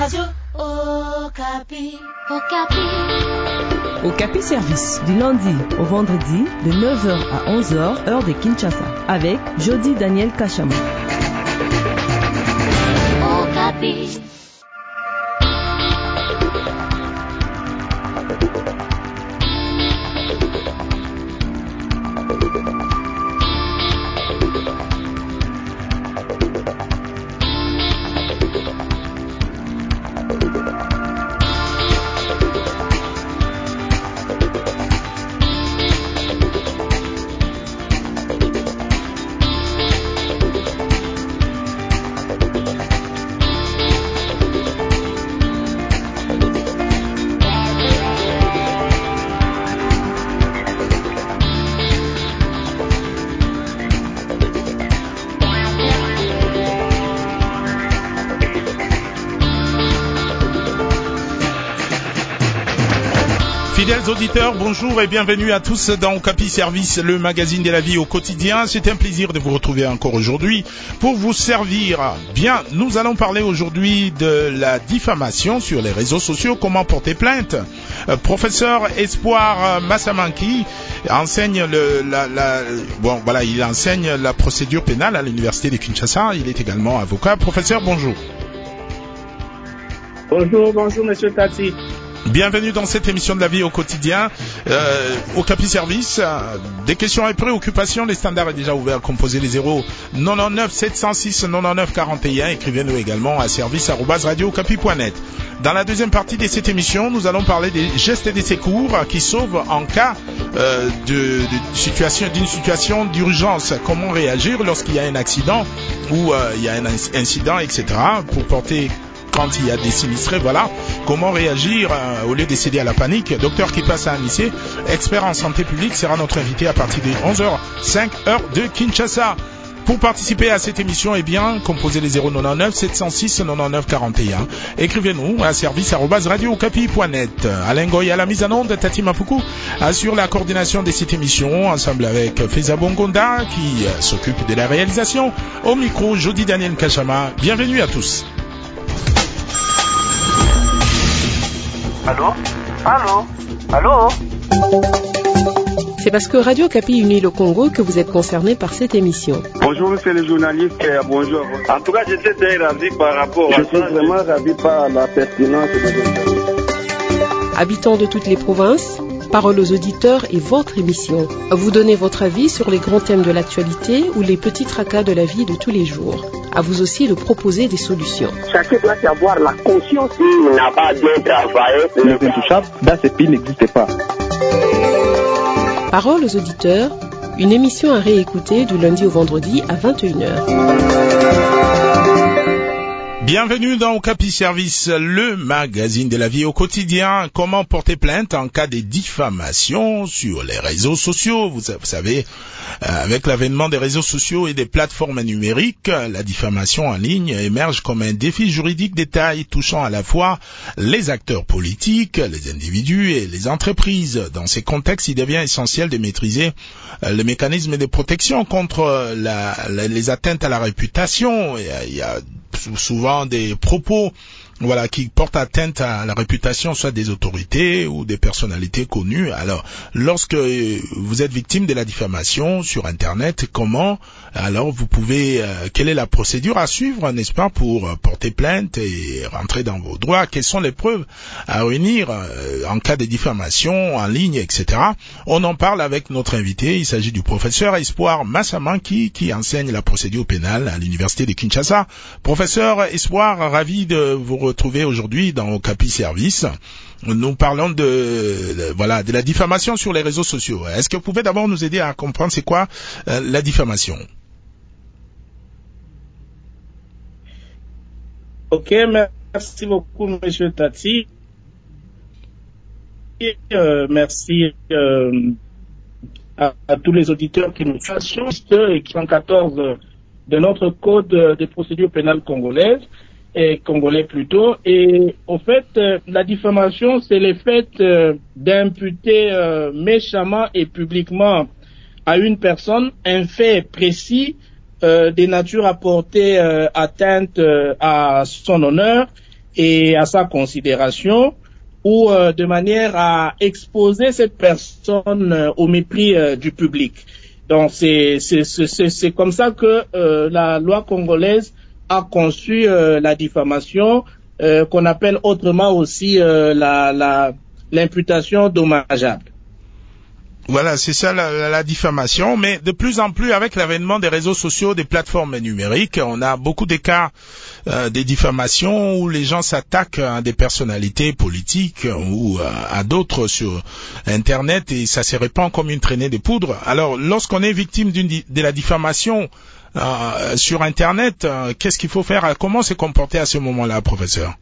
Radio Okapi. Okapi Service, du lundi au vendredi, de 9h à 11h, heure de Kinshasa, avec Jody Daniel Kachama. Okapi. Fidèles auditeurs, bonjour et bienvenue à tous dans Okapi Service, le magazine de la vie au quotidien. C'est un plaisir de vous retrouver encore aujourd'hui pour vous servir. Bien, nous allons parler aujourd'hui de la diffamation sur les réseaux sociaux, comment porter plainte. Professeur Espoir Massamanki enseigne il enseigne la procédure pénale à l'université de Kinshasa. Il est également avocat. Professeur, bonjour. Bonjour, monsieur Tati. Bienvenue dans cette émission de la vie au quotidien, Okapi Service. Des questions et préoccupations, les standards est déjà ouvert. Composez les 099 706 99 41. Écrivez-nous également à service@radiookapi.net. Dans la deuxième partie de cette émission, nous allons parler des gestes et des secours qui sauvent en cas d'une situation d'urgence. Comment réagir lorsqu'il y a un accident ou il y a un incident, etc. pour porter quand il y a des sinistrés, voilà. Comment réagir au lieu de céder à la panique. Docteur Kipasa Anissé, expert en santé publique, sera notre invité à partir de 11h05 heure de Kinshasa. Pour participer à cette émission, composez les 099 706 99 41. Écrivez-nous à service@radiookapi.net. Alain Goy à la mise en onde, Tati Mafuku assure la coordination de cette émission, ensemble avec Feza Bongonda qui s'occupe de la réalisation. Au micro, Jody Daniel Kachama. Bienvenue à tous. Allô. C'est parce que Radio Okapi unit le Congo que vous êtes concerné par cette émission. Bonjour monsieur le journaliste, bonjour. En tout cas, j'étais très ravi par rapport à ça. Je suis vraiment ravi par la pertinence de votre... Habitants de toutes les provinces, parole aux auditeurs et votre émission. Vous donnez votre avis sur les grands thèmes de l'actualité ou les petits tracas de la vie de tous les jours. À vous aussi de proposer des solutions. Chacun doit avoir la conscience qu'il n'a pas bien travaillé. Les intouchables, dans ce pays, n'existe pas. Parole aux auditeurs, une émission à réécouter du lundi au vendredi à 21h. Bienvenue dans Okapi Service, le magazine de la vie au quotidien. Comment porter plainte en cas de diffamation sur les réseaux sociaux. Vous savez, avec l'avènement des réseaux sociaux et des plateformes numériques, la diffamation en ligne émerge comme un défi juridique de taille touchant à la fois les acteurs politiques, les individus et les entreprises. Dans ces contextes, il devient essentiel de maîtriser le mécanisme de protection contre les atteintes à la réputation. Il y a souvent des propos qui portent atteinte à la réputation soit des autorités ou des personnalités connues. Alors, lorsque vous êtes victime de la diffamation sur Internet, quelle est la procédure à suivre, n'est-ce pas, pour porter plainte et rentrer dans vos droits? Quelles sont les preuves à réunir en cas de diffamation en ligne, etc. On en parle avec notre invité. Il s'agit du professeur Espoir Massamanki qui enseigne la procédure pénale à l'université de Kinshasa. Professeur Espoir, ravi de vous retrouver aujourd'hui dans Okapi Service. Nous parlons de la diffamation sur les réseaux sociaux. Est-ce que vous pouvez d'abord nous aider à comprendre c'est quoi la diffamation? Ok, merci beaucoup, monsieur Tati. Merci à tous les auditeurs qui nous suivent et qui sont 14 de notre code de procédure pénale congolaise, et congolais plutôt. Et au fait, la diffamation, c'est le fait d'imputer méchamment et publiquement à une personne un fait précis de nature à porter atteinte à son honneur et à sa considération, ou de manière à exposer cette personne au mépris du public. Donc c'est comme ça que la loi congolaise a conçu la diffamation, qu'on appelle autrement aussi l'imputation dommageable. Voilà, c'est ça la diffamation. Mais de plus en plus, avec l'avènement des réseaux sociaux, des plateformes numériques, on a beaucoup de cas des diffamations où les gens s'attaquent à des personnalités politiques ou à d'autres sur Internet et ça se répand comme une traînée de poudre. Alors, lorsqu'on est victime de la diffamation sur Internet, qu'est-ce qu'il faut faire? Comment se comporter à ce moment-là, professeur?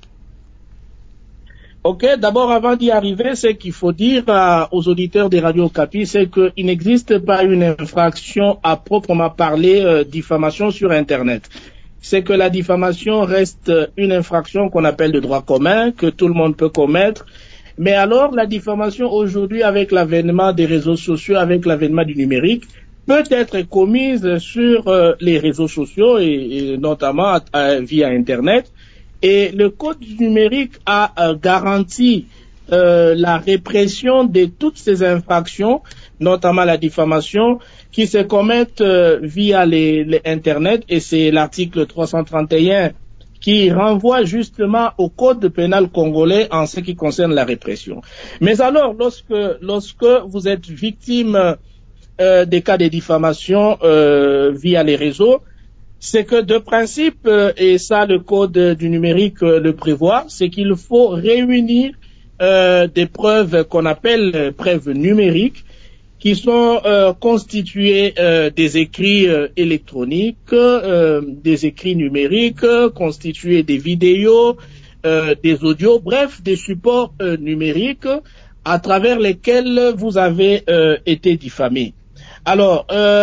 Ok, d'abord avant d'y arriver, ce qu'il faut dire aux auditeurs des Radio Okapi, c'est qu'il n'existe pas une infraction à proprement parler diffamation sur Internet. C'est que la diffamation reste une infraction qu'on appelle de droit commun, que tout le monde peut commettre. Mais alors, la diffamation aujourd'hui, avec l'avènement des réseaux sociaux, avec l'avènement du numérique, peut être commise sur les réseaux sociaux et notamment via Internet. Et le code du numérique a garanti la répression de toutes ces infractions, notamment la diffamation, qui se commettent via les Internet, et c'est l'article 331 qui renvoie justement au code pénal congolais en ce qui concerne la répression. Mais alors, lorsque vous êtes victime des cas de diffamation via les réseaux, c'est que de principe, et ça le code du numérique le prévoit, c'est qu'il faut réunir des preuves qu'on appelle preuves numériques, qui sont constituées des écrits électroniques, des écrits numériques, constitués des vidéos, des audios, bref, des supports numériques à travers lesquels vous avez été diffamé. Alors,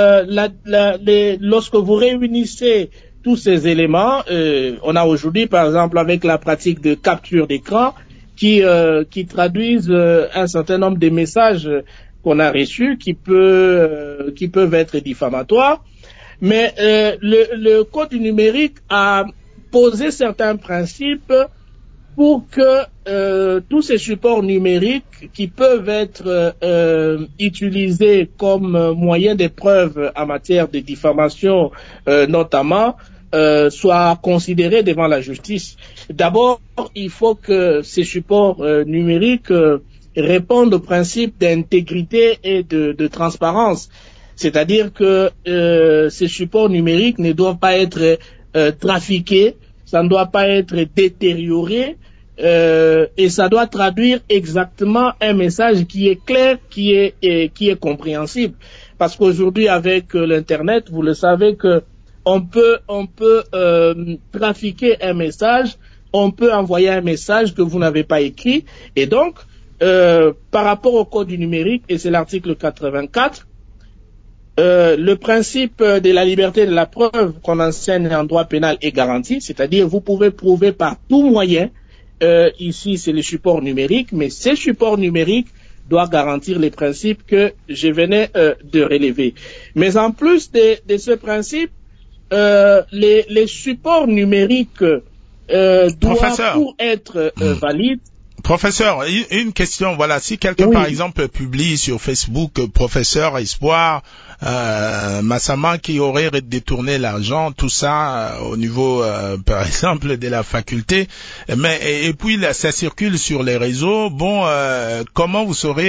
lorsque vous réunissez tous ces éléments, on a aujourd'hui, par exemple, avec la pratique de capture d'écran, qui traduisent un certain nombre de messages qu'on a reçus, qui peuvent être diffamatoires. Mais le code du numérique a posé certains principes pour que tous ces supports numériques qui peuvent être utilisés comme moyen de preuve en matière de diffamation notamment, soient considérés devant la justice. D'abord, il faut que ces supports numériques répondent au principe d'intégrité et de transparence. C'est-à-dire que ces supports numériques ne doivent pas être trafiqués, ça ne doit pas être détérioré, et ça doit traduire exactement un message qui est clair, qui est compréhensible. Parce qu'aujourd'hui, avec l'Internet, vous le savez que on peut trafiquer un message, on peut envoyer un message que vous n'avez pas écrit, et donc par rapport au code du numérique, et c'est l'article 84, le principe de la liberté de la preuve qu'on enseigne en droit pénal est garanti, c'est-à-dire vous pouvez prouver par tout moyen, ici c'est le support numérique, mais ces supports numériques doivent garantir les principes que je venais de relever. Mais en plus de ce principe, les supports numériques doivent, pour être valides. Professeur, une question, voilà, si quelqu'un par exemple publie sur Facebook professeur Espoir Massama qui aurait détourné l'argent, tout ça au niveau par exemple de la faculté, mais et puis là, ça circule sur les réseaux, comment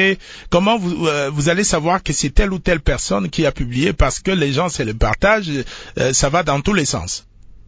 vous allez savoir que c'est telle ou telle personne qui a publié, parce que les gens se le partagent, ça va dans tous les sens.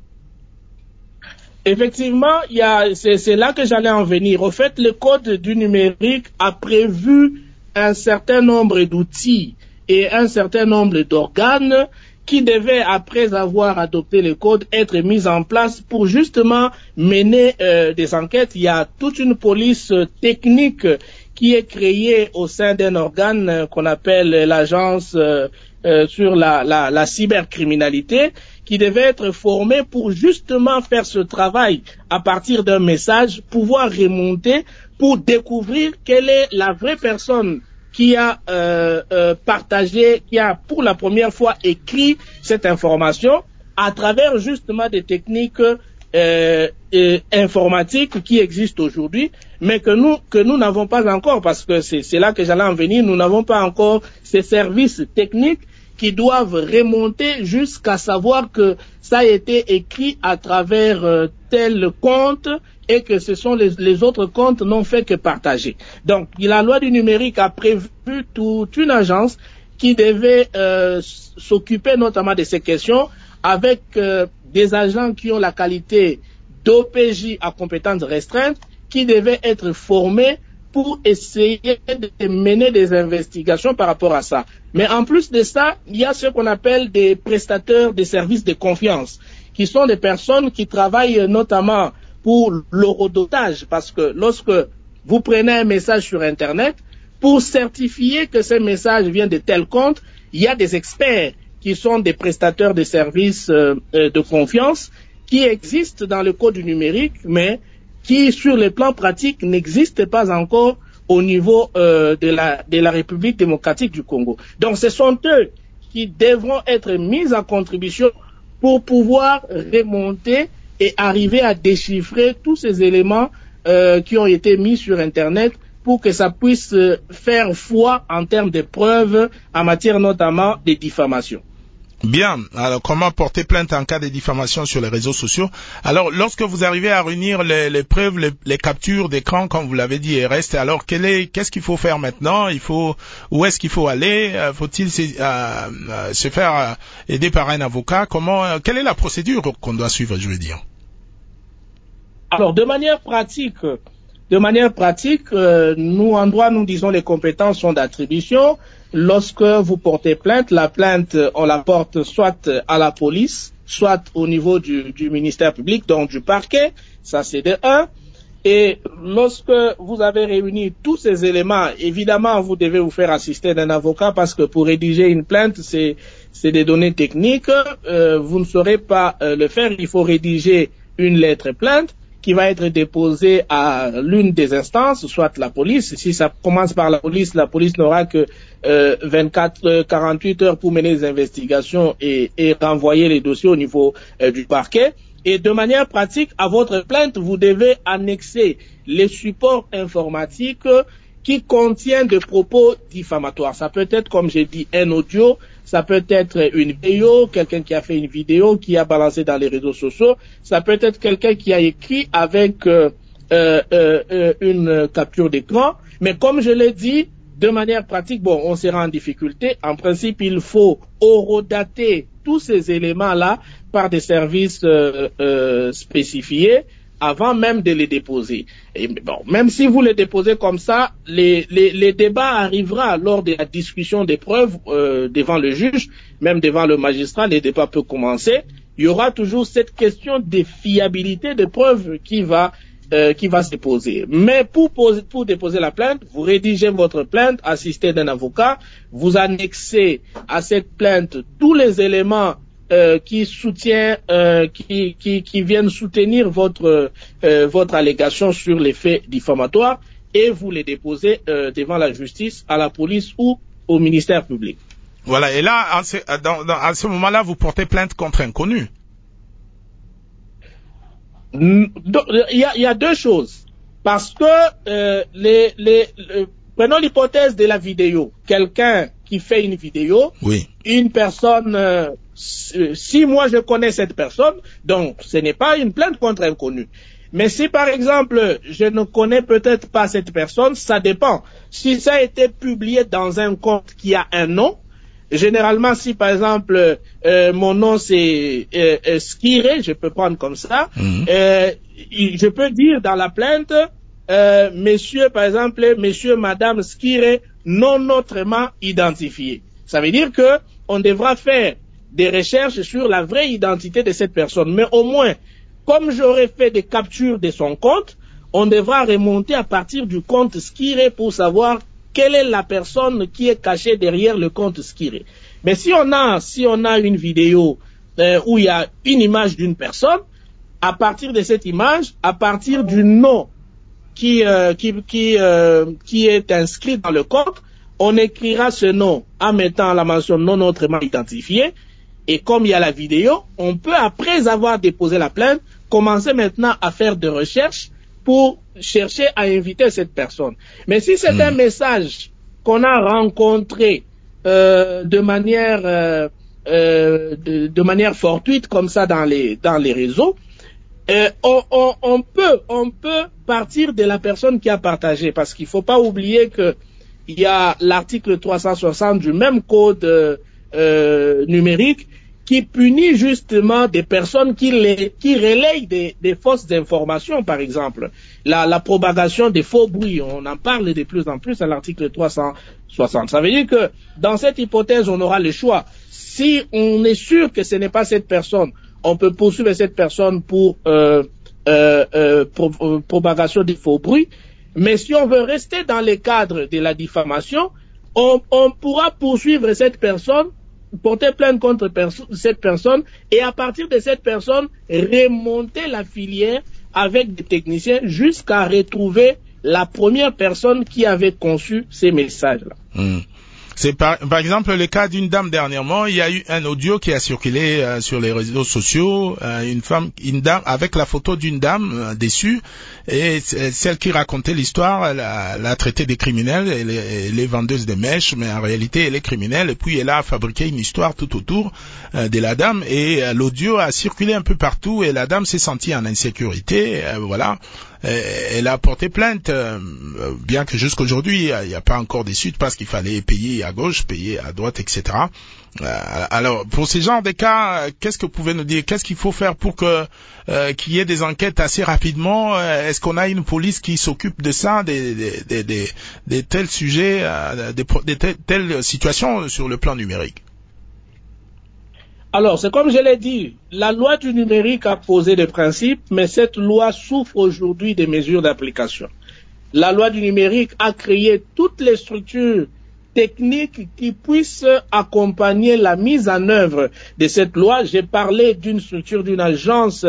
Effectivement, c'est là que j'allais en venir. Au fait, le code du numérique a prévu un certain nombre d'outils et un certain nombre d'organes qui devaient, après avoir adopté le code, être mis en place pour justement mener des enquêtes. Il y a toute une police technique qui est créée au sein d'un organe qu'on appelle l'agence sur la cybercriminalité, qui devait être formé pour justement faire ce travail à partir d'un message, pouvoir remonter pour découvrir quelle est la vraie personne qui a partagé, qui a pour la première fois écrit cette information à travers justement des techniques informatique qui existe aujourd'hui, mais que nous n'avons pas encore, parce que c'est là que j'allais en venir, nous n'avons pas encore ces services techniques qui doivent remonter jusqu'à savoir que ça a été écrit à travers tel compte et que ce sont les autres comptes n'ont fait que partager. Donc, la loi du numérique a prévu toute une agence qui devait s'occuper notamment de ces questions avec des agents qui ont la qualité d'OPJ à compétences restreintes qui devaient être formés pour essayer de mener des investigations par rapport à ça. Mais en plus de ça, il y a ce qu'on appelle des prestateurs de services de confiance, qui sont des personnes qui travaillent notamment pour l'horodotage, parce que lorsque vous prenez un message sur Internet, pour certifier que ce message vient de tel compte, il y a des experts qui sont des prestateurs de services de confiance qui existent dans le code du numérique, mais qui, sur le plan pratique, n'existe pas encore au niveau de la République démocratique du Congo. Donc, ce sont eux qui devront être mis en contribution pour pouvoir remonter et arriver à déchiffrer tous ces éléments qui ont été mis sur Internet pour que ça puisse faire foi en termes de preuves en matière notamment de diffamation. Bien. Alors, comment porter plainte en cas de diffamation sur les réseaux sociaux? Alors, lorsque vous arrivez à réunir les preuves, les captures d'écran, comme vous l'avez dit, et reste, alors, qu'est-ce qu'il faut faire maintenant? Où est-ce qu'il faut aller? Faut-il se faire aider par un avocat? Quelle est la procédure qu'on doit suivre, je veux dire? Alors, de manière pratique, nous, en droit, nous disons les compétences sont d'attribution. Lorsque vous portez plainte, la plainte, on la porte soit à la police, soit au niveau du ministère public, donc du parquet. Ça, c'est de un. Et lorsque vous avez réuni tous ces éléments, évidemment, vous devez vous faire assister d'un avocat parce que pour rédiger une plainte, c'est des données techniques. Vous ne saurez pas le faire. Il faut rédiger une lettre plainte qui va être déposée à l'une des instances, soit la police. Si ça commence par la police n'aura que 48 heures pour mener les investigations et renvoyer les dossiers au niveau du parquet. Et de manière pratique, à votre plainte, vous devez annexer les supports informatiques qui contiennent des propos diffamatoires. Ça peut être, comme j'ai dit, un audio, ça peut être une vidéo, quelqu'un qui a fait une vidéo, qui a balancé dans les réseaux sociaux, ça peut être quelqu'un qui a écrit avec une capture d'écran. Mais comme je l'ai dit, de manière pratique, on sera en difficulté. En principe, il faut horodater tous ces éléments-là par des services spécifiés avant même de les déposer. Et même si vous les déposez comme ça, les débats arriveront lors de la discussion des preuves devant le juge, même devant le magistrat, les débats peuvent commencer. Il y aura toujours cette question de fiabilité des preuves qui va se poser. Mais pour déposer la plainte, vous rédigez votre plainte, assistez d'un avocat, vous annexez à cette plainte tous les éléments qui viennent soutenir votre allégation sur les faits diffamatoires et vous les déposez devant la justice, à la police ou au ministère public. Voilà. Et là, à ce moment-là, vous portez plainte contre inconnu. Il y a deux choses. Parce que prenons l'hypothèse de la vidéo. Quelqu'un qui fait une vidéo, oui. Une personne, si moi je connais cette personne, donc ce n'est pas une plainte contre inconnu. Mais si par exemple je ne connais peut-être pas cette personne, ça dépend. Si ça a été publié dans un compte qui a un nom, généralement si par exemple mon nom c'est Skiré, je peux prendre comme ça, je peux dire dans la plainte monsieur par exemple, monsieur, madame Skiré non autrement identifié. Ça veut dire que on devra faire des recherches sur la vraie identité de cette personne. Mais au moins, comme j'aurais fait des captures de son compte, on devra remonter à partir du compte Skiré pour savoir quelle est la personne qui est cachée derrière le compte Skiré. Mais si on a une vidéo où il y a une image d'une personne, à partir de cette image, à partir du nom qui est inscrit dans le compte, on écrira ce nom en mettant la mention non autrement identifiée. Et comme il y a la vidéo, on peut, après avoir déposé la plainte, commencer maintenant à faire des recherches pour chercher à inviter cette personne. Mais si c'est un message qu'on a rencontré de manière fortuite comme ça dans les réseaux, on peut partir de la personne qui a partagé, parce qu'il faut pas oublier que il y a l'article 360 du même code numérique qui punit justement des personnes qui relayent des fausses informations, par exemple. La propagation des faux bruits, on en parle de plus en plus à l'article 360. Ça veut dire que dans cette hypothèse, on aura le choix. Si on est sûr que ce n'est pas cette personne, on peut poursuivre cette personne pour propagation des faux bruits. Mais si on veut rester dans le cadre de la diffamation, on pourra poursuivre cette personne, porter plainte contre cette personne, et à partir de cette personne, remonter la filière avec des techniciens jusqu'à retrouver la première personne qui avait conçu ces messages-là. C'est par exemple le cas d'une dame dernièrement. Il y a eu un audio qui a circulé sur les réseaux sociaux, une dame avec la photo d'une dame déçue, et celle qui racontait l'histoire, elle a traité des criminels, elle est vendeuse de mèches, mais en réalité elle est criminelle, et puis elle a fabriqué une histoire tout autour de la dame, et l'audio a circulé un peu partout, et la dame s'est sentie en insécurité, voilà. Elle a porté plainte, bien que jusqu'aujourd'hui il n'y a pas encore des suites, parce qu'il fallait payer à gauche, payer à droite, etc. Alors, pour ces genres de cas, qu'est-ce que vous pouvez nous dire? Qu'est-ce qu'il faut faire pour qu'il y ait des enquêtes assez rapidement? Est-ce qu'on a une police qui s'occupe de ça, des tels sujets, des telles situations sur le plan numérique? Alors, c'est comme je l'ai dit, la loi du numérique a posé des principes, mais cette loi souffre aujourd'hui des mesures d'application. La loi du numérique a créé toutes les structures techniques qui puissent accompagner la mise en œuvre de cette loi. J'ai parlé d'une structure, d'une agence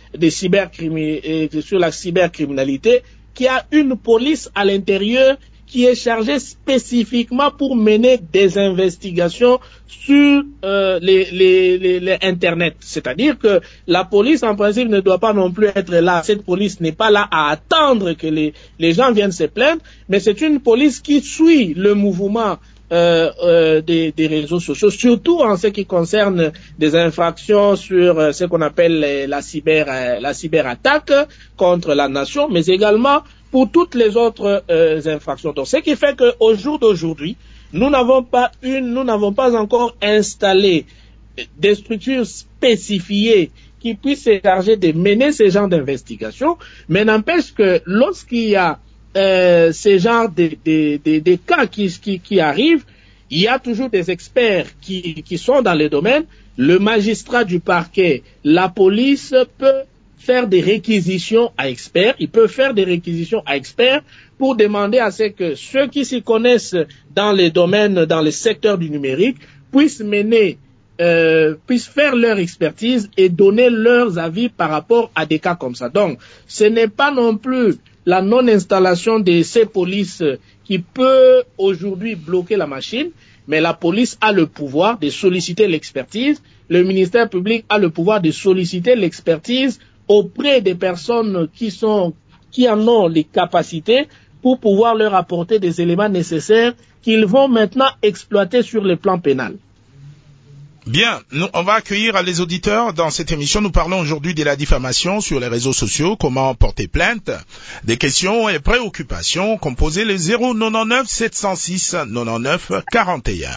sur la cybercriminalité qui a une police à l'intérieur qui est chargée spécifiquement pour mener des investigations sur les Internet. C'est-à-dire que la police, en principe, ne doit pas non plus être là. Cette police n'est pas là à attendre que les gens viennent se plaindre, mais c'est une police qui suit le mouvement des réseaux sociaux, surtout en ce qui concerne des infractions sur ce qu'on appelle la cyberattaque contre la nation, mais également pour toutes les autres infractions. Donc, ce qui fait qu'au jour d'aujourd'hui, nous n'avons pas encore installé des structures spécifiées qui puissent se charger de mener ce genre d'investigation, mais n'empêche que lorsqu'il y a ce genre de cas qui arrivent, il y a toujours des experts qui sont dans le domaine. Le magistrat du parquet, la police peut faire des réquisitions à experts. Il peut faire des réquisitions à experts pour demander à ce que ceux qui s'y connaissent dans les domaines, dans le secteur du numérique, puissent faire leur expertise et donner leurs avis par rapport à des cas comme ça. Donc, ce n'est pas non plus la non-installation de ces polices qui peut aujourd'hui bloquer la machine, mais la police a le pouvoir de solliciter l'expertise. Le ministère public a le pouvoir de solliciter l'expertise auprès des personnes qui en ont les capacités pour pouvoir leur apporter des éléments nécessaires qu'ils vont maintenant exploiter sur le plan pénal. Bien, on va accueillir les auditeurs dans cette émission. Nous parlons aujourd'hui de la diffamation sur les réseaux sociaux, comment porter plainte, des questions et préoccupations. Composez le 099 706 99 41.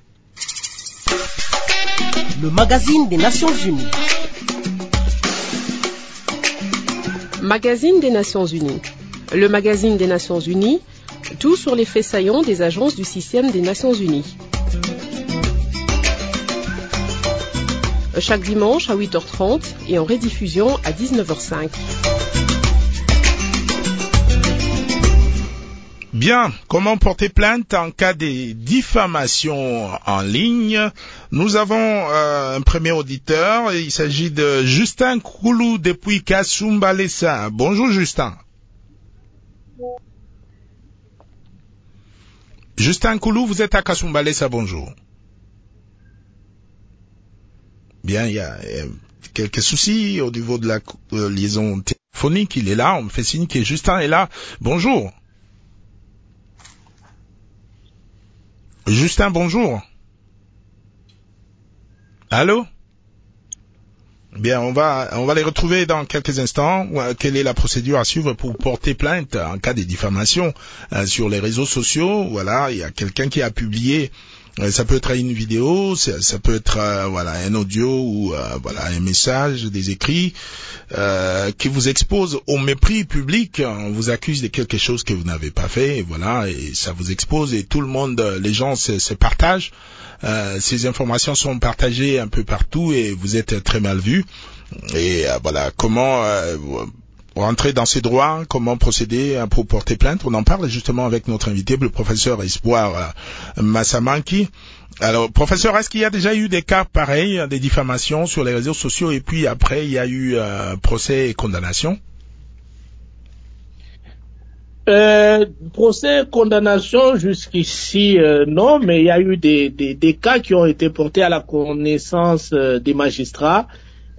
Le magazine des Nations Unies. Magazine des Nations Unies. Le magazine des Nations Unies, tout sur les faits saillants des agences du système des Nations Unies. Chaque dimanche à 8h30 et en rediffusion à 19h05. Bien, comment porter plainte en cas de diffamation en ligne? Nous avons un premier auditeur, il s'agit de Justin Koulou depuis Kasumbalesa. Bonjour Justin. Justin Koulou, vous êtes à Kasumbalesa, bonjour. Bien, il y a quelques soucis au niveau de la liaison téléphonique. Il est là, on me fait signe que Justin est là. Bonjour. Justin, bonjour. Allô? Bien, on va les retrouver dans quelques instants. Quelle est la procédure à suivre pour porter plainte en cas de diffamation sur les réseaux sociaux? Voilà, il y a quelqu'un qui a publié. Ça peut être une vidéo, ça peut être un audio ou un message, des écrits qui vous expose au mépris public. On vous accuse de quelque chose que vous n'avez pas fait, et ça vous expose et tout le monde, les gens se partagent. Ces informations sont partagées un peu partout et vous êtes très mal vu. Et comment rentrer dans ses droits, comment procéder pour porter plainte. On en parle justement avec notre invité, le professeur Espoir Massamanki. Alors, professeur, est-ce qu'il y a déjà eu des cas pareils, des diffamations sur les réseaux sociaux et puis après il y a eu procès et condamnation? Procès, condamnation, jusqu'ici, non, mais il y a eu des cas qui ont été portés à la connaissance des magistrats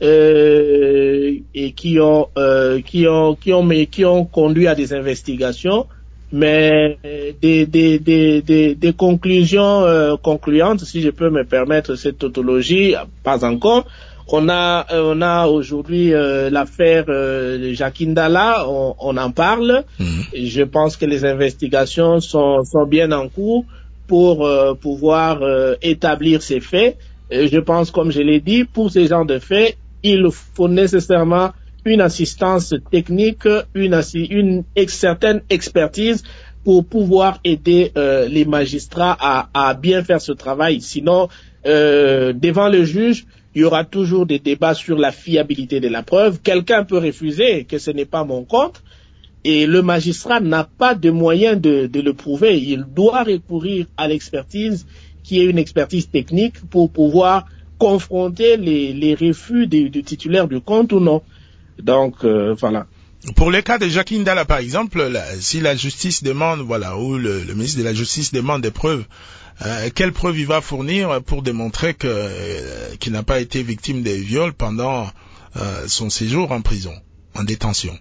et qui ont conduit à des investigations, mais des conclusions concluantes, si je peux me permettre cette tautologie, pas encore. On a aujourd'hui l'affaire Jacques Ndala, on en parle. Et je pense que les investigations sont bien en cours pour pouvoir établir ces faits. Et je pense, comme je l'ai dit, pour ces genres de faits, il faut nécessairement une assistance technique, une certaine expertise pour pouvoir aider les magistrats à bien faire ce travail. Sinon, devant le juge, il y aura toujours des débats sur la fiabilité de la preuve. Quelqu'un peut refuser que ce n'est pas mon compte et le magistrat n'a pas de moyen de le prouver. Il doit recourir à l'expertise qui est une expertise technique pour pouvoir confronter les refus du titulaire du compte ou non. Donc, voilà. Pour le cas de Jacques Ndala, par exemple, si la justice demande, ou le ministre de la Justice demande des preuves, quelles preuves il va fournir pour démontrer qu'il n'a pas été victime de viol pendant son séjour en prison, en détention?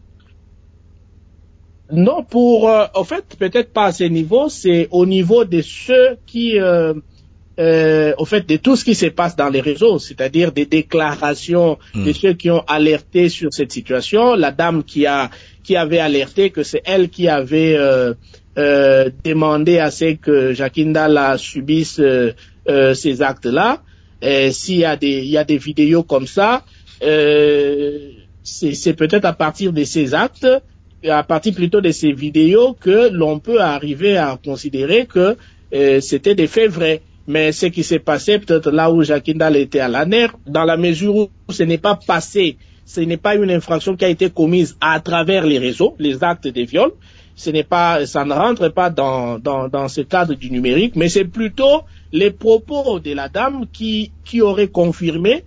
Non, en fait, peut-être pas à ce niveau, c'est au niveau de ceux qui, de tout ce qui se passe dans les réseaux, c'est-à-dire des déclarations de ceux qui ont alerté sur cette situation. La dame qui avait alerté que c'est elle qui avait demandé à ce que Jacques Ndala subisse ces actes-là. S'il y a des vidéos comme ça, c'est peut-être à partir de ces actes, à partir plutôt de ces vidéos que l'on peut arriver à considérer que c'était des faits vrais. Mais ce qui s'est passé peut-être là où Jacques Ndala était à l'ANER, dans la mesure où ce n'est pas passé, ce n'est pas une infraction qui a été commise à travers les réseaux, les actes de viol, ça ne rentre pas dans ce cadre du numérique, mais c'est plutôt les propos de la dame qui auraient confirmé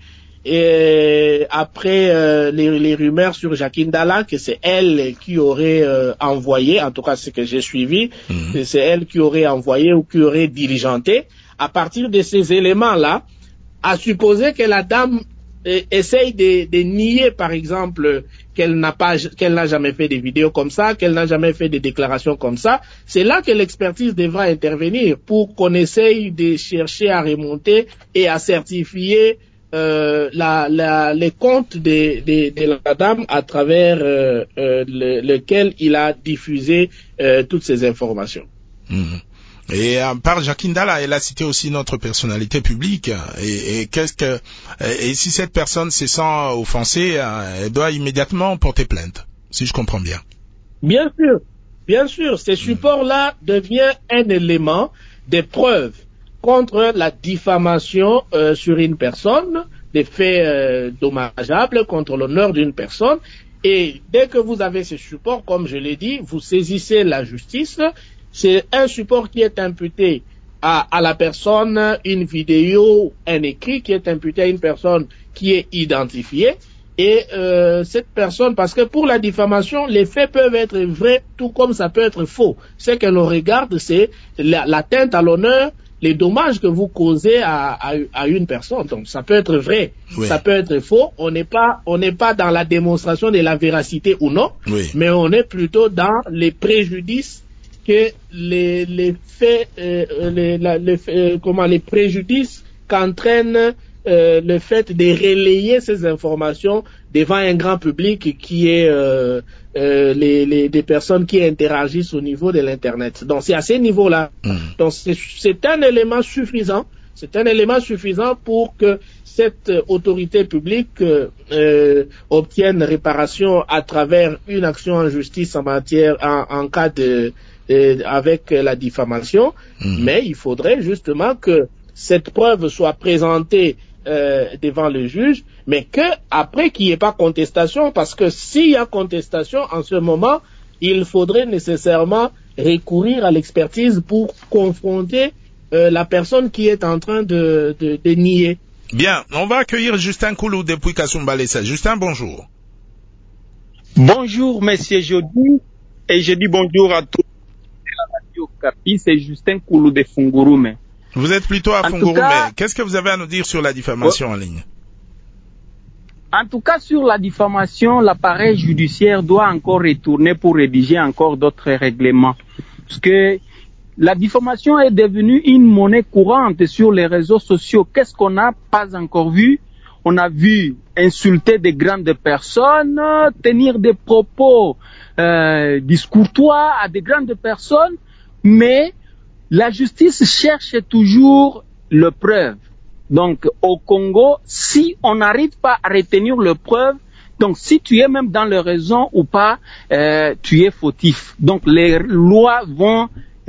après les rumeurs sur Jacques Ndala que c'est elle qui aurait envoyé, en tout cas ce que j'ai suivi, c'est elle qui aurait envoyé ou qui aurait diligenté. À partir de ces éléments-là, à supposer que la dame essaye de nier, par exemple, qu'elle n'a jamais fait des vidéos comme ça, qu'elle n'a jamais fait des déclarations comme ça, c'est là que l'expertise devra intervenir pour qu'on essaye de chercher à remonter et à certifier les comptes de la dame à travers lequel il a diffusé toutes ces informations. Et par Jacques Ndala, elle a cité aussi notre personnalité publique. Et si cette personne se sent offensée, elle doit immédiatement porter plainte, si je comprends bien. Bien sûr, ce support-là devient un élément de preuve contre la diffamation sur une personne, des faits dommageables contre l'honneur d'une personne. Et dès que vous avez ce support, comme je l'ai dit, vous saisissez la justice. C'est un support qui est imputé à la personne, une vidéo, un écrit qui est imputé à une personne qui est identifiée. Et cette personne, parce que pour la diffamation, les faits peuvent être vrais tout comme ça peut être faux. Ce que l'on regarde, c'est l'atteinte à l'honneur les dommages que vous causez à une personne. Donc, ça peut être vrai, ça peut être faux. On n'est pas dans la démonstration de la véracité ou non, mais on est plutôt dans les préjudices que les faits, les préjudices qu'entraîne le fait de relayer ces informations devant un grand public qui est des personnes qui interagissent au niveau de l'internet. Donc c'est à ce niveau-là. Donc c'est un élément suffisant. C'est un élément suffisant pour que cette autorité publique obtienne réparation à travers une action en justice en matière en cas avec la diffamation. Mais il faudrait justement que cette preuve soit présentée devant le juge, mais que après qu'il n'y ait pas contestation, parce que s'il y a contestation en ce moment, il faudrait nécessairement recourir à l'expertise pour confronter la personne qui est en train de nier. Bien, on va accueillir Justin Koulou depuis Kasumbalesa. Justin, bonjour. Bonjour, monsieur Jody, et je dis bonjour à tous la radio Capi, c'est Justin Koulou de Fungurume. Vous êtes plutôt à Fungurume. Qu'est-ce que vous avez à nous dire sur la diffamation en ligne? En tout cas, sur la diffamation, l'appareil judiciaire doit encore retourner pour rédiger encore d'autres règlements. Parce que la diffamation est devenue une monnaie courante sur les réseaux sociaux. Qu'est-ce qu'on n'a pas encore vu? On a vu insulter des grandes personnes, tenir des propos discourtois à des grandes personnes, mais la justice cherche toujours le preuve. Donc, au Congo, si on n'arrive pas à retenir le preuve, donc si tu es même dans le raison ou pas, tu es fautif. Donc, les lois vont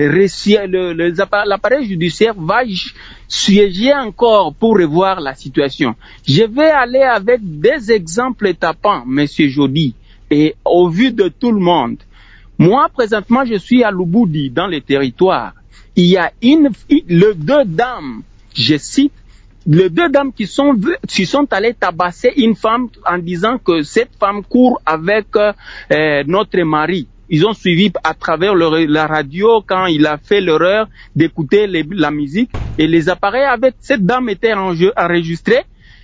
l'appareil judiciaire va siéger encore pour revoir la situation. Je vais aller avec des exemples tapants, monsieur Jody, et au vu de tout le monde. Moi, présentement, je suis à Lubudi, dans les territoires. Il y a deux dames, je cite, les deux dames qui sont allées tabasser une femme en disant que cette femme court avec notre mari. Ils ont suivi à travers la radio quand il a fait l'erreur d'écouter la musique et les appareils avec cette dame étaient enregistrés.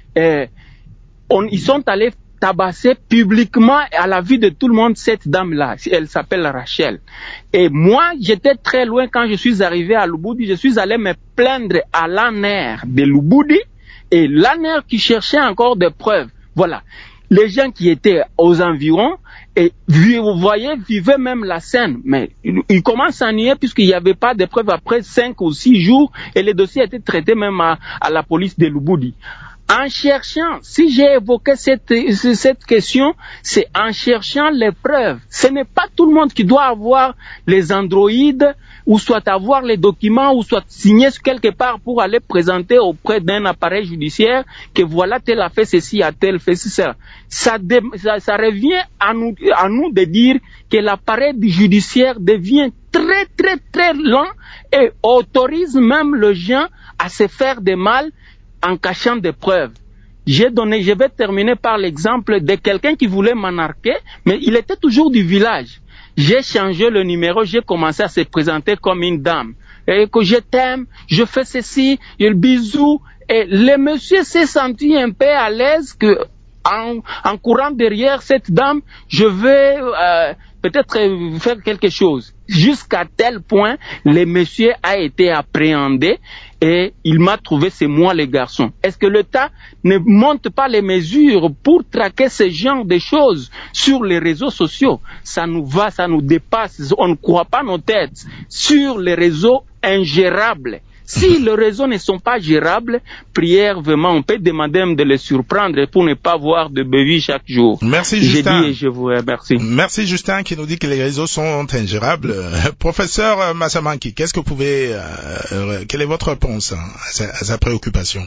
Ils sont allés tabasser publiquement à la vue de tout le monde cette dame-là. Elle s'appelle Rachel. Et moi, j'étais très loin quand je suis arrivé à Lubudi. Je suis allé me plaindre à l'ANER de Lubudi et l'ANER qui cherchait encore des preuves. Voilà. Les gens qui étaient aux environs, et vous voyez, vivaient même la scène. Mais ils commencent à nier puisqu'il n'y avait pas de preuves après 5 ou 6 jours et les dossiers étaient traités même à la police de Lubudi. En cherchant, si j'ai évoqué cette question, c'est en cherchant les preuves. Ce n'est pas tout le monde qui doit avoir les androïdes ou soit avoir les documents ou soit signer quelque part pour aller présenter auprès d'un appareil judiciaire que voilà, tel a fait ceci, a tel fait cela. Ça revient à nous de dire que l'appareil judiciaire devient très très très lent et autorise même les gens à se faire des mal en cachant des preuves. Je vais terminer par l'exemple de quelqu'un qui voulait m'anarquer, mais il était toujours du village. J'ai changé le numéro, j'ai commencé à se présenter comme une dame. Et que je t'aime, je fais ceci, le bisou. Et le monsieur s'est senti un peu à l'aise que, en courant derrière cette dame, je vais peut-être faire quelque chose. Jusqu'à tel point, le monsieur a été appréhendé et il m'a trouvé, c'est moi le garçon. Est-ce que l'État ne monte pas les mesures pour traquer ce genre de choses sur les réseaux sociaux? Ça nous dépasse, on ne croit pas nos têtes. Sur les réseaux ingérables. Si les réseaux ne sont pas gérables, prière vraiment, on peut demander même de les surprendre pour ne pas voir de bévis chaque jour. Merci Justin. J'ai dit et je vous remercie. Merci Justin qui nous dit que les réseaux sont ingérables. Professeur Massamanki, qu'est-ce que vous pouvez, quelle est votre réponse à sa préoccupation?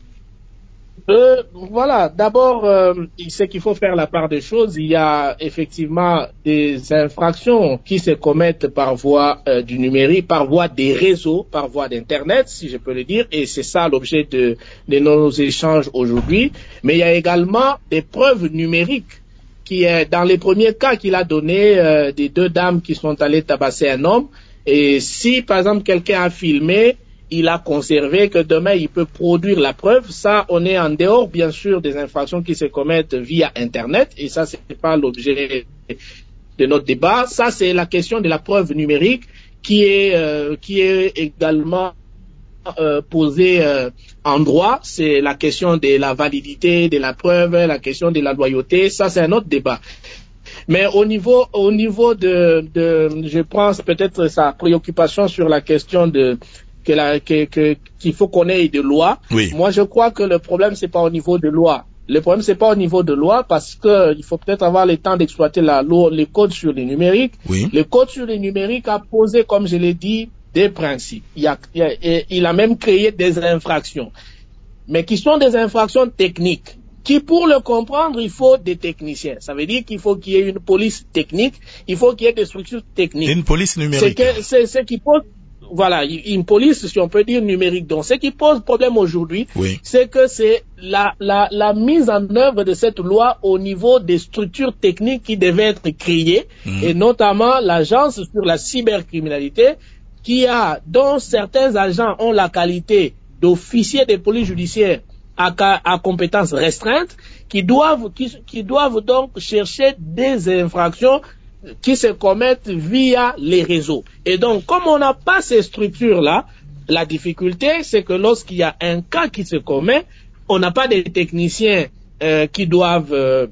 Voilà, d'abord, c'est qu'il faut faire la part des choses. Il y a effectivement des infractions qui se commettent par voie du numérique, par voie des réseaux, par voie d'Internet, si je peux le dire, et c'est ça l'objet de nos échanges aujourd'hui. Mais il y a également des preuves numériques qui est dans les premiers cas qu'il a donné des deux dames qui sont allées tabasser un homme. Et si, par exemple, quelqu'un a filmé, il a conservé, que demain il peut produire la preuve. Ça, on est en dehors, bien sûr, des infractions qui se commettent via Internet, et ça, c'est pas l'objet de notre débat. Ça, c'est la question de la preuve numérique qui est également posée en droit. C'est la question de la validité de la preuve, la question de la loyauté. Ça, c'est un autre débat. Mais au niveau de je pense peut-être sa préoccupation sur la question qu'il faut qu'on ait des lois. Oui. Moi, je crois que le problème, c'est pas au niveau de loi. Le problème, c'est pas au niveau de loi, parce que il faut peut-être avoir le temps d'exploiter les codes sur les numériques. Oui. Le code sur les numériques a posé, comme je l'ai dit, des principes. Il a même créé des infractions, mais qui sont des infractions techniques, qui, pour le comprendre, il faut des techniciens. Ça veut dire qu'il faut qu'il y ait une police technique, il faut qu'il y ait des structures techniques. Une police numérique. C'est ce qui pose, voilà, une police, si on peut dire, numérique. Donc, ce qui pose problème aujourd'hui, oui, c'est que c'est la mise en œuvre de cette loi au niveau des structures techniques qui devaient être créées, et notamment l'agence sur la cybercriminalité, dont certains agents ont la qualité d'officiers de police judiciaire à compétences restreintes, qui doivent donc chercher des infractions qui se commettent via les réseaux. Et donc, comme on n'a pas ces structures-là, la difficulté, c'est que lorsqu'il y a un cas qui se commet, on n'a pas des techniciens qui doivent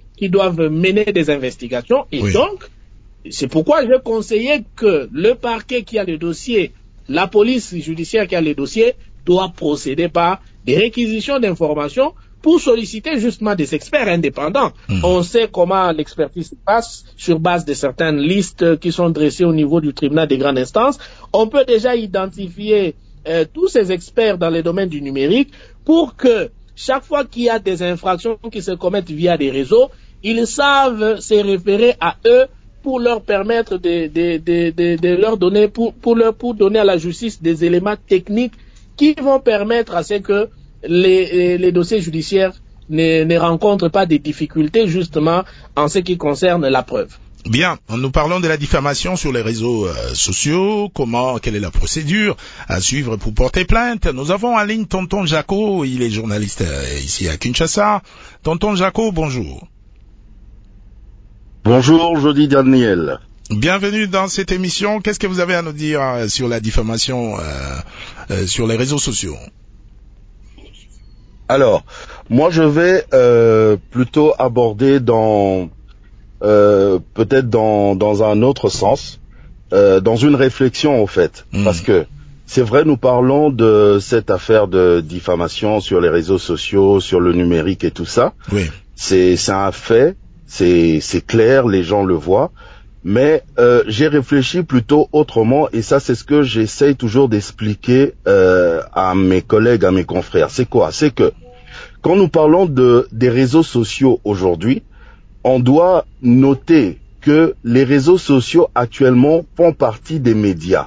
mener des investigations. Et oui, donc, c'est pourquoi je conseillais que le parquet qui a le dossier, la police judiciaire qui a le dossier, doit procéder par des réquisitions d'informations pour solliciter justement des experts indépendants. On sait comment l'expertise se passe sur base de certaines listes qui sont dressées au niveau du tribunal des grandes instances. On peut déjà identifier tous ces experts dans les domaines du numérique pour que chaque fois qu'il y a des infractions qui se commettent via des réseaux, ils savent se référer à eux pour leur permettre de leur donner, pour donner à la justice des éléments techniques qui vont permettre à ce que les dossiers judiciaires ne rencontrent pas des difficultés justement en ce qui concerne la preuve. Bien, nous parlons de la diffamation sur les réseaux sociaux, quelle est la procédure à suivre pour porter plainte. Nous avons en ligne Tonton Jaco, il est journaliste ici à Kinshasa. Tonton Jaco, bonjour. Bonjour, Jody Daniel. Bienvenue dans cette émission. Qu'est-ce que vous avez à nous dire sur la diffamation sur les réseaux sociaux? Alors, moi je vais plutôt aborder peut-être dans un autre sens, dans une réflexion au fait, parce que c'est vrai, nous parlons de cette affaire de diffamation sur les réseaux sociaux, sur le numérique et tout ça. Oui. C'est un fait, c'est clair, les gens le voient. Mais j'ai réfléchi plutôt autrement, et ça c'est ce que j'essaye toujours d'expliquer à mes collègues, à mes confrères. C'est quoi? C'est que quand nous parlons des réseaux sociaux aujourd'hui, on doit noter que les réseaux sociaux actuellement font partie des médias.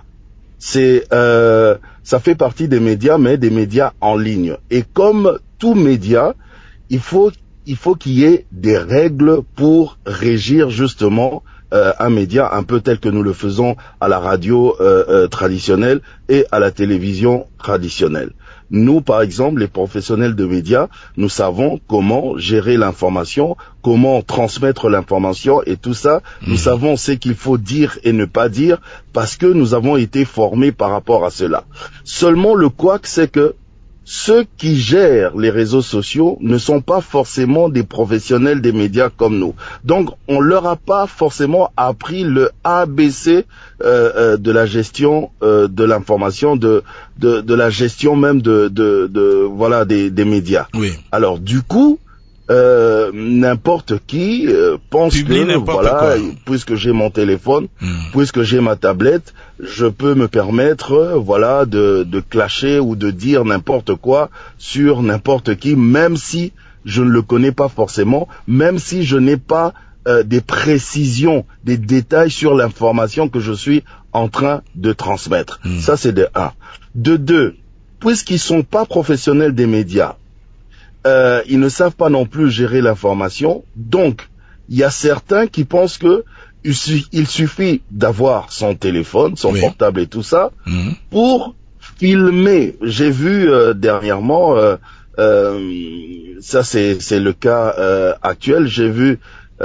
Ça fait partie des médias, mais des médias en ligne. Et comme tout média, il faut qu'il y ait des règles pour régir justement un média un peu tel que nous le faisons à la radio traditionnelle et à la télévision traditionnelle. Nous, par exemple, les professionnels de médias, nous savons comment gérer l'information, comment transmettre l'information et tout ça. Nous savons ce qu'il faut dire et ne pas dire parce que nous avons été formés par rapport à cela. Seulement le couac, c'est que ceux qui gèrent les réseaux sociaux ne sont pas forcément des professionnels des médias comme nous. Donc, on leur a pas forcément appris le ABC de la gestion de l'information, de la gestion même voilà des médias. Oui. Alors, du coup, n'importe qui pense que voilà, puisque j'ai mon téléphone, puisque j'ai ma tablette, je peux me permettre voilà de clasher ou de dire n'importe quoi sur n'importe qui, même si je ne le connais pas forcément, même si je n'ai pas des précisions, des détails sur l'information que je suis en train de transmettre. Ça c'est de 1. De 2, puisqu'ils sont pas professionnels des médias, ils ne savent pas non plus gérer l'information. Donc, il y a certains qui pensent que il suffit d'avoir son téléphone, son portable et tout ça, pour filmer. J'ai vu dernièrement, ça c'est le cas actuel. J'ai vu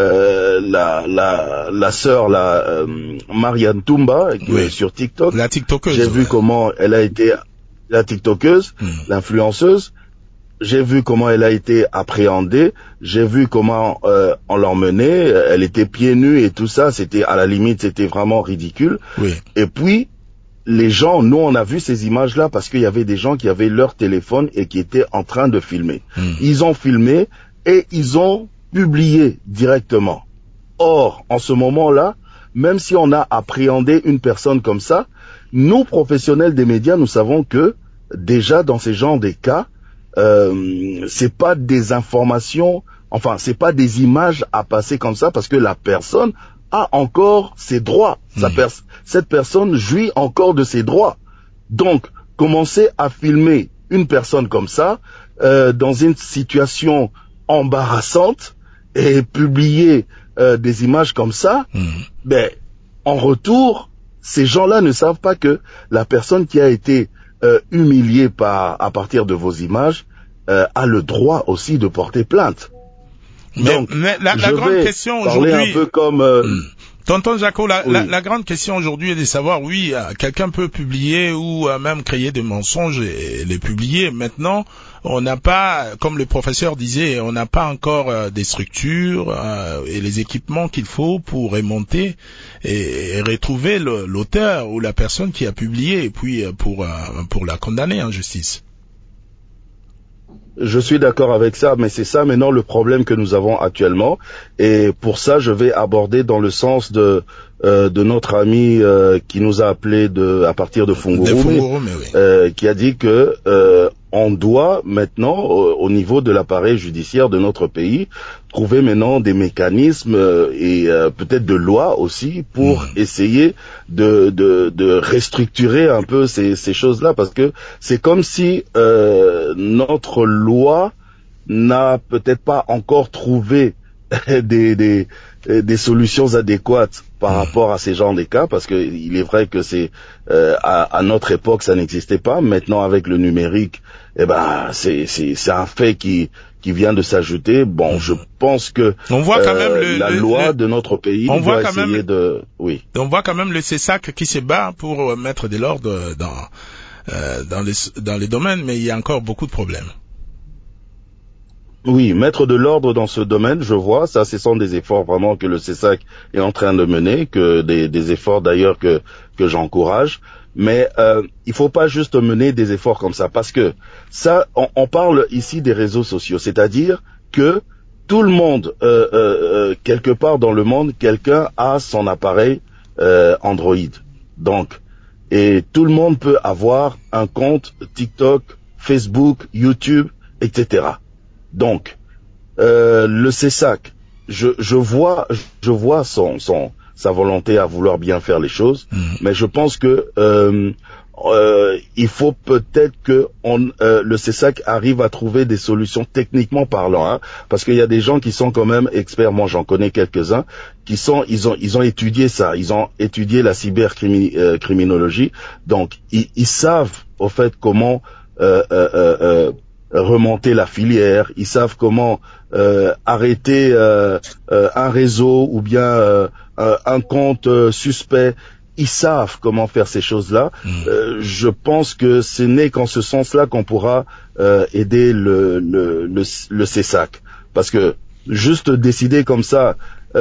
la sœur Marianne Toumba sur TikTok. La TikTokeuse. J'ai vu comment elle a été la TikTokeuse, l'influenceuse. J'ai vu comment elle a été appréhendée. J'ai vu comment on l'emmenait. Elle était pieds nus et tout ça. C'était à la limite, c'était vraiment ridicule. Oui. Et puis les gens, nous on a vu ces images-là parce qu'il y avait des gens qui avaient leur téléphone et qui étaient en train de filmer. Ils ont filmé et ils ont publié directement. Or, en ce moment-là, même si on a appréhendé une personne comme ça, nous, professionnels des médias, nous savons que déjà dans ces genres de cas, c'est pas des informations, enfin, c'est pas des images à passer comme ça parce que la personne a encore ses droits. Cette personne jouit encore de ses droits. Donc, commencer à filmer une personne comme ça, dans une situation embarrassante, et publier des images comme ça, ben, en retour, ces gens-là ne savent pas que la personne qui a été humiliée à partir de vos images a le droit aussi de porter plainte. Donc, mais la grande question aujourd'hui, un peu comme Tonton Jaco, la grande question aujourd'hui est de savoir, oui, quelqu'un peut publier ou même créer des mensonges et les publier. Maintenant, on n'a pas, comme le professeur disait, on n'a pas encore des structures et les équipements qu'il faut pour remonter et retrouver l'auteur ou la personne qui a publié et puis pour la condamner en justice. Je suis d'accord avec ça, mais c'est ça maintenant le problème que nous avons actuellement. Et pour ça, je vais aborder dans le sens de notre ami qui nous a appelé à partir de Fungurume, qui a dit que on doit maintenant, au niveau de l'appareil judiciaire de notre pays, trouver maintenant des mécanismes et peut-être de lois aussi pour essayer de restructurer un peu ces choses-là, parce que c'est comme si notre loi n'a peut-être pas encore trouvé des solutions adéquates par rapport à ces genres de cas, parce que il est vrai que c'est à notre époque ça n'existait pas. Maintenant avec le numérique, eh ben c'est un fait qui vient de s'ajouter. Bon, je pense que on voit quand même la loi de notre pays on doit voit quand essayer même, de on voit quand même le CESAC qui se bat pour mettre de l'ordre dans les domaines, mais il y a encore beaucoup de problèmes. Oui, mettre de l'ordre dans ce domaine, je vois, ça, ce sont des efforts vraiment que le CESAC est en train de mener, que des efforts d'ailleurs que j'encourage. Mais il faut pas juste mener des efforts comme ça, parce que ça, on parle ici des réseaux sociaux, c'est-à-dire que tout le monde, quelque part dans le monde, quelqu'un a son appareil Android. Donc, et tout le monde peut avoir un compte TikTok, Facebook, YouTube, etc. Donc, le CESAC, je vois sa volonté à vouloir bien faire les choses, mais je pense que il faut peut-être que le CESAC arrive à trouver des solutions techniquement parlant, hein, parce qu'il y a des gens qui sont quand même experts. Moi, j'en connais quelques-uns ils ont étudié ça, ils ont étudié la cybercriminologie, donc ils savent au fait comment remonter la filière, ils savent comment arrêter un réseau ou bien un compte suspect, ils savent comment faire ces choses-là. Je pense que ce n'est qu'en ce sens-là qu'on pourra aider le CESAC, parce que juste décider comme ça,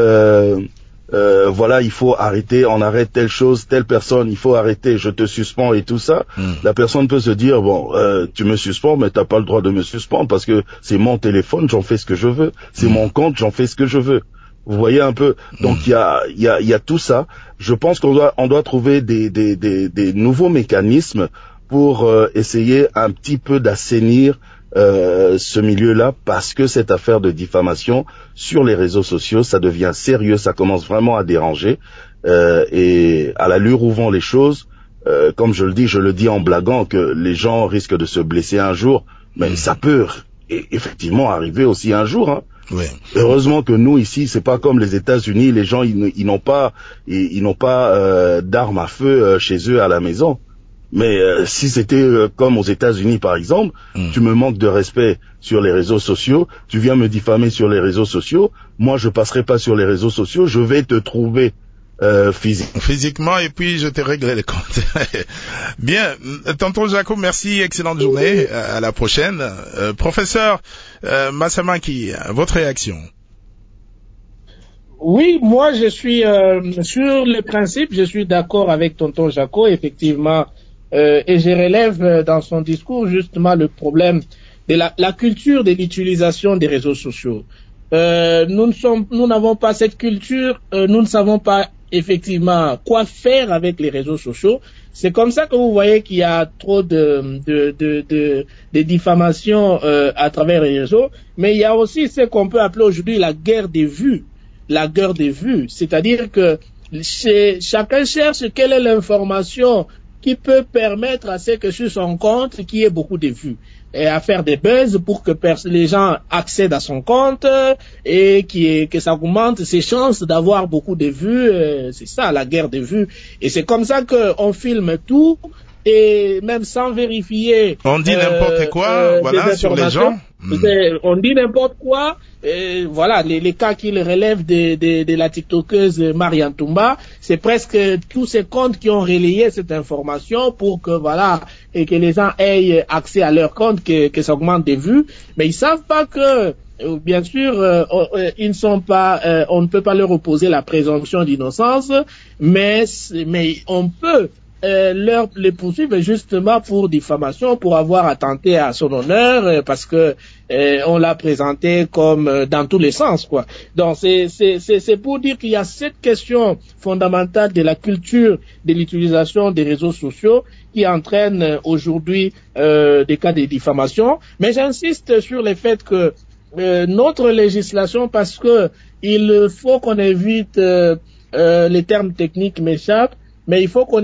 voilà, il faut arrêter, on arrête telle chose, telle personne, il faut arrêter, je te suspends et tout ça. La personne peut se dire, bon, tu me suspends, mais t'as pas le droit de me suspendre parce que c'est mon téléphone, j'en fais ce que je veux. C'est mon compte, j'en fais ce que je veux. Vous voyez un peu. Donc il y a tout ça. Je pense qu'on doit trouver des nouveaux mécanismes pour essayer un petit peu d'assainir ce milieu-là, parce que cette affaire de diffamation sur les réseaux sociaux, ça devient sérieux, ça commence vraiment à déranger, et à l'allure où vont les choses, comme je le dis en blaguant, que les gens risquent de se blesser un jour, mais ça peut effectivement arriver aussi un jour, hein. Oui. Heureusement que nous ici, c'est pas comme les États-Unis, les gens ils n'ont pas d'armes à feu chez eux à la maison. Mais si c'était comme aux États-Unis par exemple, tu me manques de respect sur les réseaux sociaux, tu viens me diffamer sur les réseaux sociaux, moi je passerai pas sur les réseaux sociaux, je vais te trouver physiquement et puis je te réglerai les comptes. Bien, tonton Jacob, merci, excellente journée, à la prochaine. Professeur Massamaki, votre réaction? Oui, moi je suis sur le principe, je suis d'accord avec tonton Jaco, effectivement, et je relève dans son discours justement le problème de la culture de l'utilisation des réseaux sociaux. Nous n'avons pas cette culture, nous ne savons pas effectivement quoi faire avec les réseaux sociaux. C'est comme ça que vous voyez qu'il y a trop de diffamations à travers les réseaux, mais il y a aussi ce qu'on peut appeler aujourd'hui la guerre des vues. La guerre des vues, c'est-à-dire que chacun cherche quelle est l'information qui peut permettre à ce que sur son compte qu'il y ait beaucoup de vues et à faire des buzz pour que les gens accèdent à son compte et que ça augmente ses chances d'avoir beaucoup de vues. C'est ça la guerre des vues, et c'est comme ça qu'on filme tout et même sans vérifier. On dit n'importe quoi, voilà, sur les gens. On dit n'importe quoi. Voilà, les cas qu'il relève de la TikTokeuse Marianne Toumba, c'est presque tous ces comptes qui ont relayé cette information pour que voilà, et que les gens aient accès à leur compte, que ça augmente des vues, mais ils savent pas que bien sûr ils ne sont pas, on ne peut pas leur opposer la présomption d'innocence, mais on peut les poursuivre justement pour diffamation, pour avoir attenté à son honneur, parce que on l'a présenté comme dans tous les sens, quoi. Donc c'est pour dire qu'il y a cette question fondamentale de la culture de l'utilisation des réseaux sociaux qui entraîne aujourd'hui des cas de diffamation. Mais j'insiste sur le fait que notre législation, parce que il faut qu'on évite les termes techniques m'échappent, mais il faut qu'on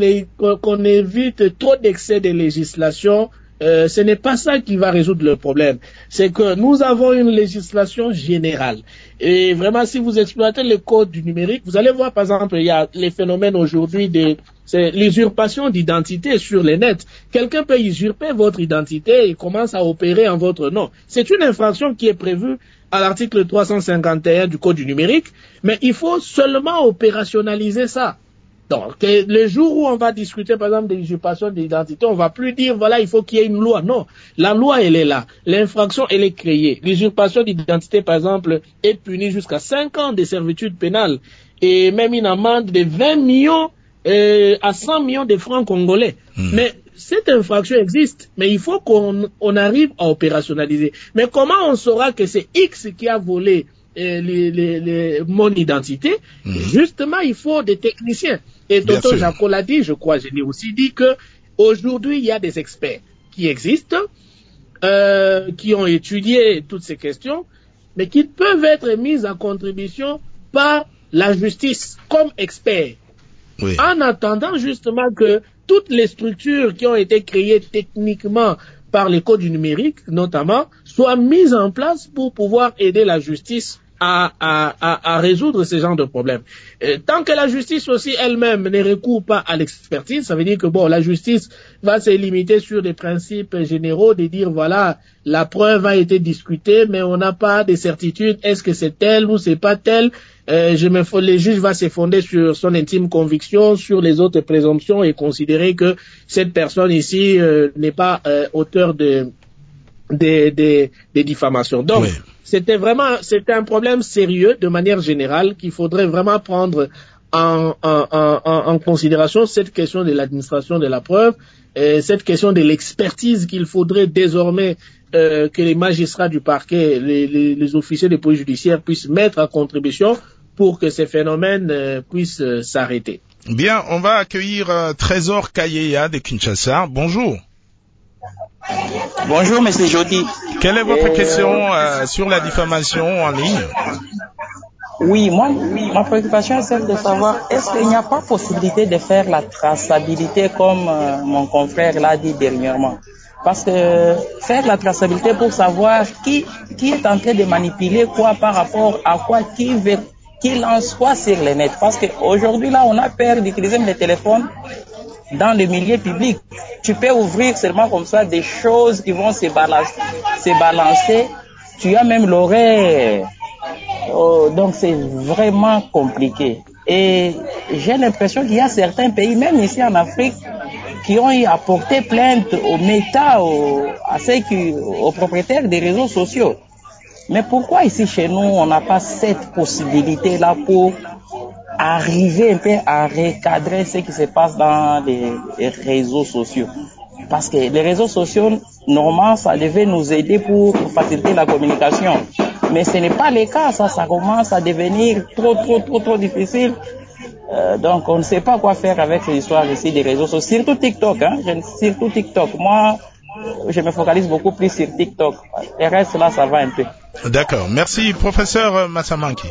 évite trop d'excès de législation. Ce n'est pas ça qui va résoudre le problème. C'est que nous avons une législation générale. Et vraiment, si vous exploitez le code du numérique, vous allez voir, par exemple, il y a les phénomènes aujourd'hui c'est l'usurpation d'identité sur les nets. Quelqu'un peut usurper votre identité et commence à opérer en votre nom. C'est une infraction qui est prévue à l'article 351 du code du numérique, mais il faut seulement opérationnaliser ça. Donc, le jour où on va discuter, par exemple, de l'usurpation d'identité, on va plus dire, voilà, il faut qu'il y ait une loi. Non, la loi, elle est là. L'infraction, elle est créée. L'usurpation d'identité, par exemple, est punie jusqu'à 5 ans de servitude pénale et même une amende de 20 millions à 100 millions de francs congolais. Mais cette infraction existe, mais il faut qu'on arrive à opérationnaliser. Mais comment on saura que c'est X qui a volé mon identité? Justement, il faut des techniciens. Et tonton Jaco l'a dit, je crois, je l'ai aussi dit, que aujourd'hui il y a des experts qui existent, qui ont étudié toutes ces questions, mais qui peuvent être mis à contribution par la justice comme experts. Oui. En attendant justement que toutes les structures qui ont été créées techniquement par les codes du numérique, notamment, soient mises en place pour pouvoir aider la justice à résoudre ce genre de problèmes. Tant que la justice aussi elle-même ne recourt pas à l'expertise, ça veut dire que bon, la justice va se limiter sur des principes généraux, de dire voilà, la preuve a été discutée, mais on n'a pas de certitude, est-ce que c'est tel ou c'est pas tel. Le juge va se fonder sur son intime conviction, sur les autres présomptions et considérer que cette personne ici n'est pas auteur de diffamations. Donc, oui. C'était un problème sérieux de manière générale qu'il faudrait vraiment prendre en considération, cette question de l'administration de la preuve, cette question de l'expertise qu'il faudrait désormais que les magistrats du parquet, les officiers de police judiciaire puissent mettre à contribution pour que ces phénomènes puissent s'arrêter. Bien, on va accueillir Trésor Kayeya de Kinshasa. Bonjour. Bonjour, monsieur Jody. Quelle est votre question sur la diffamation en ligne? Oui, ma préoccupation est celle de savoir, est-ce qu'il n'y a pas possibilité de faire la traçabilité comme mon confrère l'a dit dernièrement? Parce que faire la traçabilité pour savoir qui est en train de manipuler quoi par rapport à quoi, qui lance quoi sur le net. Parce qu'aujourd'hui, là, on a peur d'utiliser les téléphones dans le milieu public. Tu peux ouvrir seulement comme ça des choses qui vont se balancer. Tu as même l'oreille. Donc c'est vraiment compliqué. Et j'ai l'impression qu'il y a certains pays, même ici en Afrique, qui ont apporté plainte aux Meta, aux propriétaires des réseaux sociaux. Mais pourquoi ici chez nous, on n'a pas cette possibilité-là pour arriver un peu à recadrer ce qui se passe dans les réseaux sociaux? Parce que les réseaux sociaux, normalement, ça devait nous aider pour faciliter la communication. Mais ce n'est pas le cas, ça commence à devenir trop difficile. Donc on ne sait pas quoi faire avec ces histoires ici des réseaux sociaux, surtout TikTok, surtout TikTok. Moi, je me focalise beaucoup plus sur TikTok. Le reste là, ça va un peu. D'accord. Merci, professeur Massamanki.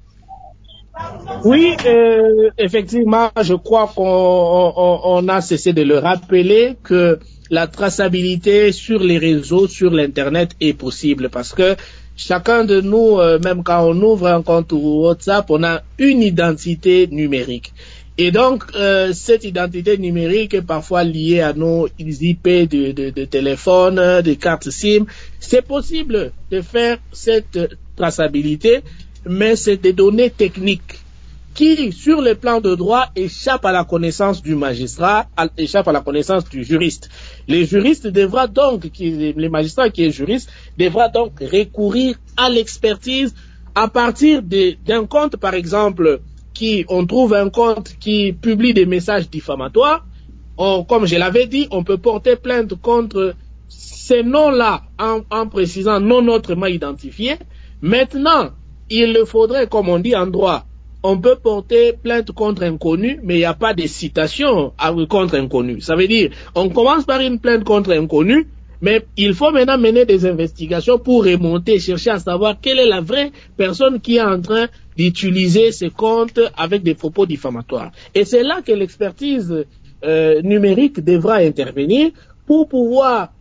Oui, effectivement, je crois qu'on a cessé de le rappeler que la traçabilité sur les réseaux, sur l'Internet est possible parce que chacun de nous, même quand on ouvre un compte WhatsApp, on a une identité numérique. Et donc, cette identité numérique est parfois liée à nos IP de téléphone, de cartes SIM. C'est possible de faire cette traçabilité, mais c'est des données techniques qui, sur le plan de droit, échappent à la connaissance du magistrat, échappent à la connaissance du juriste. Les juristes devra donc, les magistrats qui est juriste, devra donc recourir à l'expertise à partir d'un compte, par exemple, on trouve un compte qui publie des messages diffamatoires. Comme je l'avais dit, on peut porter plainte contre ces noms-là en précisant non autrement identifiés. Maintenant, il le faudrait, comme on dit en droit, on peut porter plainte contre inconnu, mais il n'y a pas de citation contre inconnu. Ça veut dire, on commence par une plainte contre inconnu, mais il faut maintenant mener des investigations pour remonter, chercher à savoir quelle est la vraie personne qui est en train d'utiliser ce compte avec des propos diffamatoires. Et c'est là que l'expertise numérique devra intervenir pour pouvoir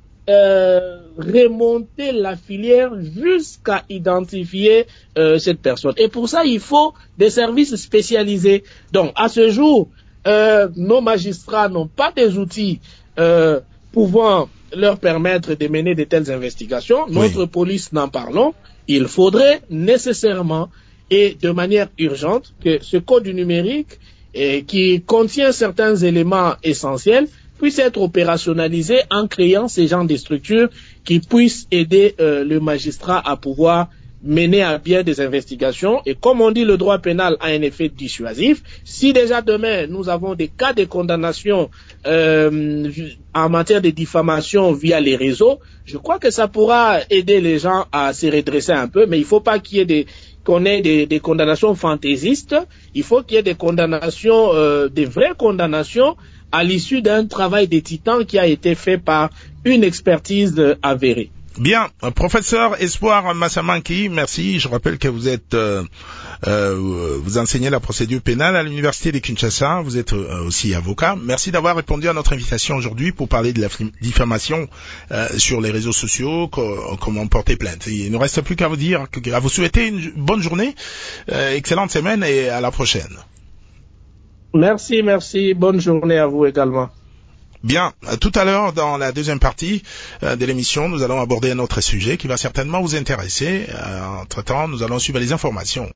remonter la filière jusqu'à identifier cette personne. Et pour ça, il faut des services spécialisés. Donc, à ce jour, nos magistrats n'ont pas des outils pouvant leur permettre de mener de telles investigations. Notre police n'en parlons. Il faudrait nécessairement et de manière urgente que ce code du numérique qui contient certains éléments essentiels puisse être opérationnalisé en créant ces genres de structures qui puissent aider le magistrat à pouvoir mener à bien des investigations. Et comme on dit, le droit pénal a un effet dissuasif. Si déjà demain, nous avons des cas de condamnation en matière de diffamation via les réseaux, je crois que ça pourra aider les gens à se redresser un peu, mais il ne faut pas qu'on ait des condamnations fantaisistes. Il faut qu'il y ait des condamnations, des vraies condamnations à l'issue d'un travail de titan qui a été fait par une expertise avérée. Bien, professeur Espoir Massamanki, merci. Je rappelle que vous êtes, vous enseignez la procédure pénale à l'université de Kinshasa. Vous êtes aussi avocat. Merci d'avoir répondu à notre invitation aujourd'hui pour parler de la diffamation sur les réseaux sociaux, comment porter plainte. Il ne nous reste plus qu'à vous dire, à vous souhaiter une bonne journée, excellente semaine et à la prochaine. Merci. Bonne journée à vous également. Bien, tout à l'heure, dans la deuxième partie de l'émission, nous allons aborder un autre sujet qui va certainement vous intéresser. Entre-temps, nous allons suivre les informations.